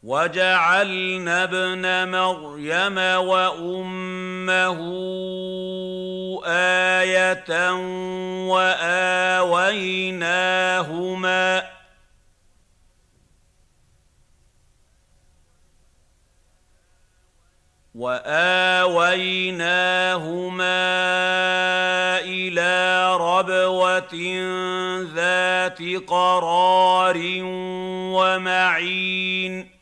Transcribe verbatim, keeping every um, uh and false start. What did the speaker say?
وَجَعَلْنَا ابْنَ مَرْيَمَ وَأُمَّهُ آيَةً وَآوَيْنَاهُمَا وَآوَيْنَاهُمَا إِلَىٰ رَبْوَةٍ ذَاتِ قَرَارٍ وَمَعِينٍ